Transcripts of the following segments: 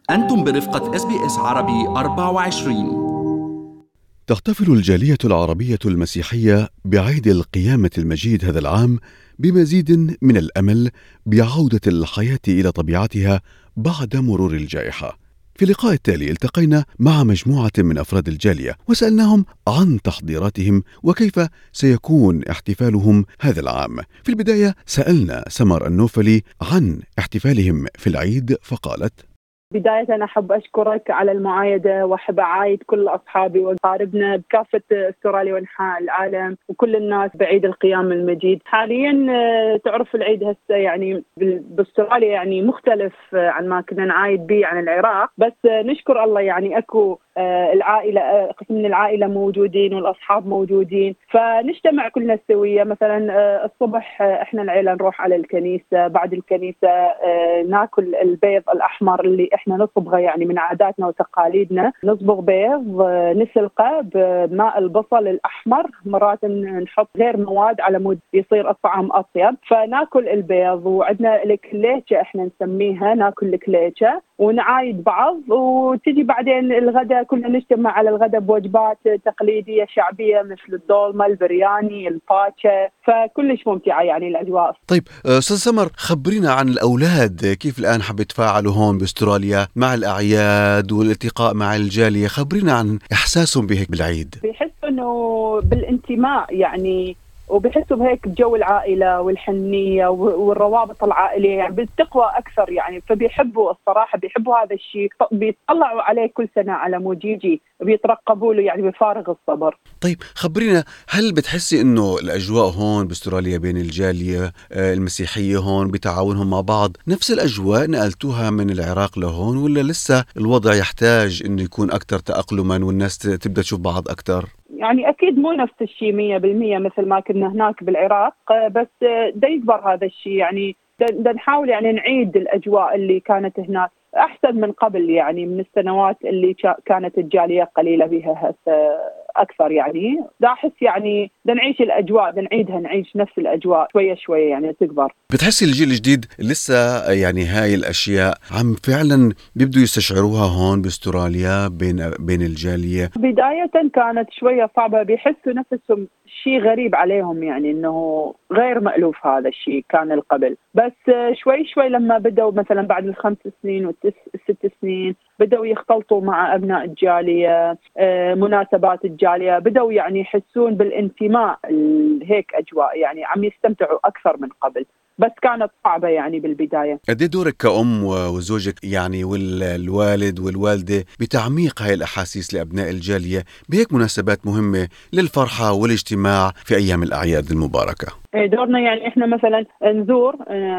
أنتم برفقة SBS عربي 24. تحتفل الجالية العربية المسيحية بعيد القيامة المجيد هذا العام بمزيد من الأمل بعودة الحياة إلى طبيعتها بعد مرور الجائحة. في اللقاء التالي التقينا مع مجموعة من أفراد الجالية وسألناهم عن تحضيراتهم وكيف سيكون احتفالهم هذا العام. في البداية سألنا سمر النوفلي عن احتفالهم في العيد فقالت: بداية أنا أحب أشكرك على المعايدة، وأحب أعايد كل أصحابي وأقاربنا بكافة أستراليا وأنحاء العالم وكل الناس بعيد القيام المجيد. حاليا تعرف العيد هسه يعني باستراليا يعني مختلف عن ما كنا نعايد به عن العراق، بس نشكر الله يعني أكو العائلة، قسم من العائلة موجودين والأصحاب موجودين، فنجتمع كلنا سوية. مثلا الصبح إحنا العيلة نروح على الكنيسة، بعد الكنيسة ناكل البيض الأحمر اللي إحنا نصبغه يعني من عاداتنا وتقاليدنا. نصبغ بيض نسلقه بماء البصل الأحمر، مرات نحط غير مواد على مود يصير الطعم أطيب. فناكل البيض، وعندنا الكليتشة إحنا نسميها، ناكل الكليتشة ونعايد بعض، وتجي بعدين الغداء كلنا نجتمع على الغداء بوجبات تقليدية شعبية مثل الدولمة، البرياني، الباتشا، فكلش ممتعة يعني الأجواء. طيب أستاذ سمر، خبرينا عن الأولاد، كيف الآن حب يتفاعلوا هون باستراليا مع الأعياد والالتقاء مع الجالية؟ خبرينا عن إحساسهم بهيك بالعيد. بيحسوا إنه بالانتماء يعني، وبحسوا بهيك بجو العائلة والحنية والروابط العائلية، يعني بالتقوى أكثر يعني. فبيحبوا الصراحة، بيحبوا هذا الشيء، بيطلعوا عليه كل سنة على موجيجي، بيترقبوا له يعني بفارغ الصبر. طيب خبرينا، هل بتحسي إنه الأجواء هون باستراليا بين الجالية المسيحية هون بتعاونهم مع بعض نفس الأجواء نقلتوها من العراق لهون، ولا لسه الوضع يحتاج إنه يكون أكثر تأقلما والناس تبدأ تشوف بعض أكثر؟ يعني أكيد مو نفس الشيء 100% مثل ما كنا هناك بالعراق، بس دا يكبر هذا الشيء يعني. دا نحاول يعني نعيد الأجواء اللي كانت هناك أحسن من قبل، يعني من السنوات اللي كانت الجالية قليلة بها هسه أكثر. يعني دا أحس يعني دا نعيش الأجواء، دا نعيدها، نعيش نفس الأجواء شوية شوية يعني تكبر. بتحسي الجيل الجديد لسه يعني هاي الأشياء عم فعلا بيبدوا يستشعروها هون باستراليا بين الجالية؟ بداية كانت شوية صعبة، بيحسوا نفسهم شيء غريب عليهم، يعني إنه غير مألوف هذا الشيء كان القبل. بس شوي شوي لما بدأوا مثلا بعد ال5 سنين وال6 سنين بدأوا يختلطوا مع أبناء الجالية، مناسبات الجالية، بدأوا يعني يحسون بالانتماء، هيك أجواء يعني عم يستمتعوا أكثر من قبل. بس كانت صعبة يعني بالبداية. قد ايه دورك كأم وزوجك يعني والوالد والوالدة بتعميق هاي الأحاسيس لأبناء الجالية بهيك مناسبات مهمة للفرحة والاجتماع في أيام الأعياد المباركة؟ دورنا يعني إحنا مثلا نزور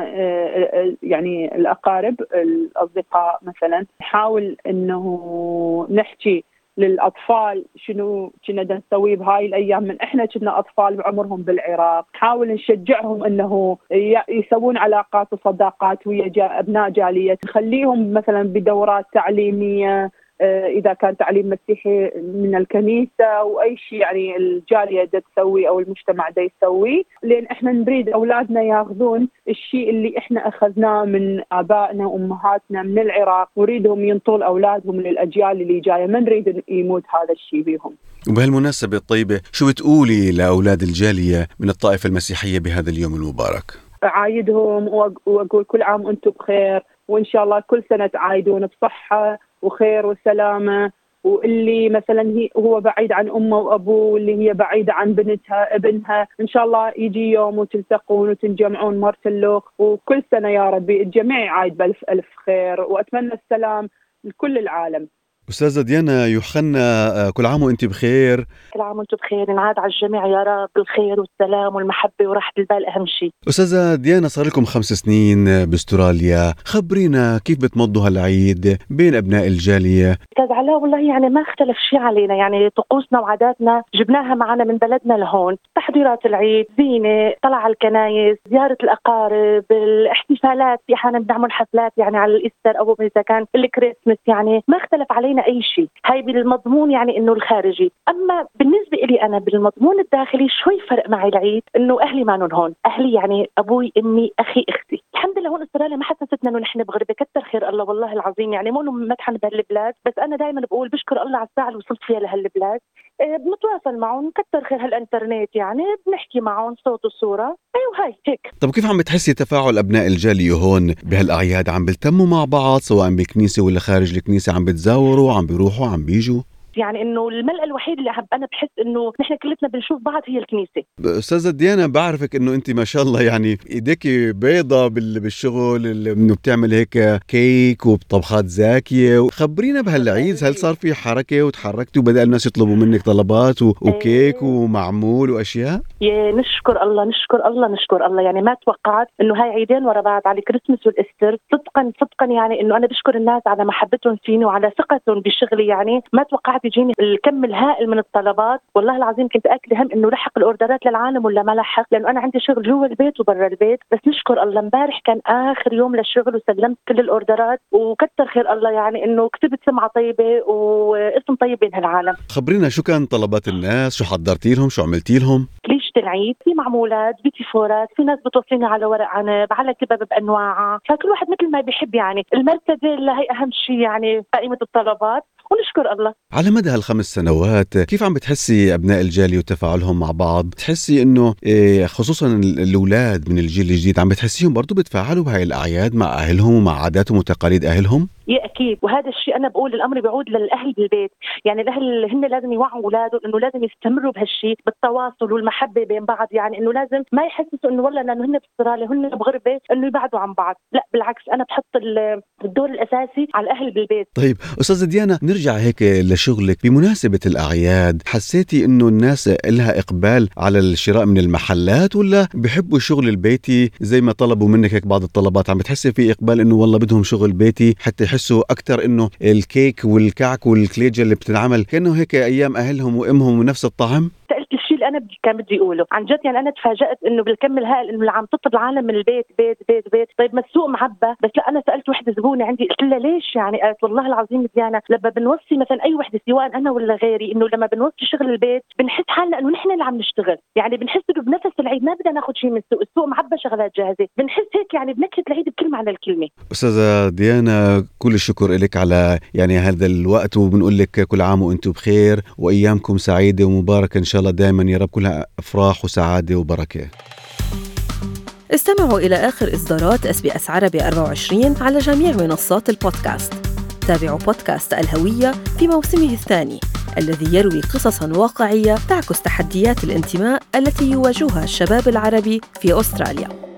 يعني الأقارب، الأصدقاء، مثلا نحاول إنه نحكي للأطفال شنو كنا نسوي بهاي الأيام من إحنا كنا أطفال بعمرهم بالعراق. نحاول نشجعهم إنه يسوون علاقات وصداقات ويا أبناء جالية، نخليهم مثلا بدورات تعليمية، إذا كان تعليم مسيحي من الكنيسة، وأي شيء يعني الجالية دا تسوي أو المجتمع دا يسوي، لأن إحنا نريد أولادنا ياخذون الشيء اللي إحنا أخذناه من آبائنا وأمهاتنا من العراق، ونريدهم ينطون أولادهم للأجيال اللي جاية، ما نريد يموت هذا الشيء بيهم. وبهالمناسبة الطيبة، شو بتقولي لأولاد الجالية من الطائفة المسيحية بهذا اليوم المبارك؟ أعايدهم وأقول كل عام وأنتم بخير، وإن شاء الله كل سنة تعايدون بصحة وخير وسلامة. واللي مثلا هو بعيد عن أمه وأبوه، واللي هي بعيدة عن بنتها ابنها، إن شاء الله يجي يوم وتلتقون وتنجمعون مرتلوخ، وكل سنة يا ربي الجميع يعايد بألف ألف خير، وأتمنى السلام لكل العالم. أستاذة ديانا يوحنا، كل عام وأنت بخير. كل عام وأنتم بخير، نعاد على الجميع يا رب بالخير والسلام والمحبة وراحة البال أهم شيء. أستاذة ديانا، صار لكم 5 سنين باستراليا، خبرينا كيف بتمضوا هالعيد بين أبناء الجالية؟ أستاذ علاء، والله يعني ما اختلف شيء علينا، يعني طقوسنا وعاداتنا جبناها معنا من بلدنا لهون. تحضيرات العيد، زينة، طلع على الكنايس، زيارة الأقارب، الاحتفالات، في أحيانا بنعمل حفلات يعني على الإيستر أو إذا كان الكريسماس، يعني ما اختلف علينا أي شيء. هاي بالمضمون يعني إنه الخارجي. أما بالنسبة لي أنا بالمضمون الداخلي شوي فرق معي العيد، إنه أهلي ما هون، أهلي يعني أبوي، أمي، أخي، أختي، الحمد لله هون استراليا ما حسستنا انه نحن بغربه، كتر خير الله والله العظيم. يعني مو انه مدحن بهالبلاد، بس انا دائما بقول بشكر الله على الساعه اللي وصلت فيها لهالبلاد. بنتواصل معهم، كتر خير هالانترنت، يعني بنحكي معهم صوت وصوره. ايوه هاي هيك. طب كيف عم بتحسي تفاعل ابناء الجاليه هون بهالاعياد؟ عم بيلتموا مع بعض سواء بالكنيسه ولا خارج الكنيسه؟ عم بتزاوروا، عم بيروحوا، عم بيجوا؟ يعني انه الملأ الوحيد اللي انا بحس انه نحن كلنا بنشوف بعض هي الكنيسه. استاذه ديانا، بعرفك انه انت ما شاء الله يعني ايديك بيضة بالشغل، انه بتعمل هيك كيك وطبخات زاكيه. خبرينا بهالعيد، هل صار في حركه وتحركتوا وبدأ الناس يطلبوا منك طلبات وكيك ومعمول واشياء؟ يا نشكر الله نشكر الله نشكر الله. يعني ما توقعت انه هاي عيدين ورا بعض، على الكريسماس والاستر، صدقا يعني انه انا بشكر الناس على محبتهم فيني وعلى ثقتهم بشغلي. يعني ما توقعت يجيني الكم الهائل من الطلبات. والله العظيم كنت اكله هم انه لحق الاوردرات للعالم ولا ما لحق، لانه انا عندي شغل جوا البيت وبرا البيت. بس نشكر الله امبارح كان اخر يوم للشغل وسلمت كل الاوردرات، وكتر خير الله يعني انه كتبت سمعه طيبه واسم طيب بين هالعالم. خبرينا شو كان طلبات الناس، شو حضرتي لهم، شو عملتي لهم؟ ليش العيد في معمولات، في تيفورات، في ناس بتوصيني على ورق عنب، على كباب بانواعها، فكل واحد مثل ما بيحب. يعني المرتبه اللي هي اهم شيء يعني قائمه الطلبات، ونشكر الله. على مدى هال5 سنوات كيف عم بتحسي أبناء الجالية وتفاعلهم مع بعض؟ بتحسي إنه خصوصا الأولاد من الجيل الجديد عم بتحسيهم برضو بتفاعلوا بهاي الأعياد مع أهلهم ومع عاداتهم وتقاليد أهلهم؟ اكيد، وهذا الشيء انا بقول الامر بيعود للاهل بالبيت. يعني الاهل هن لازم يوعوا اولادهم انه لازم يستمروا بهالشيء، بالتواصل والمحبه بين بعض. يعني انه لازم ما يحسسوا انه والله لانه هن باستراليا هن بغربه انه يبعدوا عن بعض، لا بالعكس، انا بحط الدور الاساسي على الاهل بالبيت. طيب استاذه ديانا، نرجع هيك لشغلك. بمناسبه الاعياد حسيتي انه الناس لها اقبال على الشراء من المحلات، ولا بحبوا الشغل البيتي زي ما طلبوا منك هيك بعض الطلبات؟ عم بتحسي في اقبال انه والله بدهم شغل بيتي حتى يحسوا اكثر انه الكيك والكعك والكليجة اللي بتنعمل كانه هيك ايام اهلهم وامهم ونفس الطعم؟ سألت الشيء اللي أنا كان بدي أقوله عن جد. يعني أنا تفاجأت إنه بالكم الهائل إنه اللي عم تطلب العالم من البيت بيت بيت بيت. طيب ما السوق معبى. بس لا، أنا سألت وحدة زبونة عندي قلت لها ليش؟ يعني قالت والله العظيم ديانا لما بنوصي مثلا أي وحدة سواء أنا ولا غيري، إنه لما بنوصي شغل البيت بنحس حالنا إنه نحن اللي عم نشتغل. يعني بنحس إنه بنفس العيد ما بدنا ناخذ شيء من السوق معبى شغلات جاهزة. بنحس هيك يعني بنكهة العيد بكل معنى الكلمة. أستاذة ديانا، كل الشكر لك على يعني هذا الوقت، وبنقول لك كل عام وأنتم بخير وأيامكم سعيدة ومباركة إن شاء الله دائما يا رب، كلها أفراح وسعادة وبركة. استمعوا إلى آخر إصدارات SBS عربي 24 على جميع منصات البودكاست. تابعوا بودكاست الهوية في موسمه الثاني الذي يروي قصصاً واقعية تعكس تحديات الانتماء التي يواجهها الشباب العربي في أستراليا.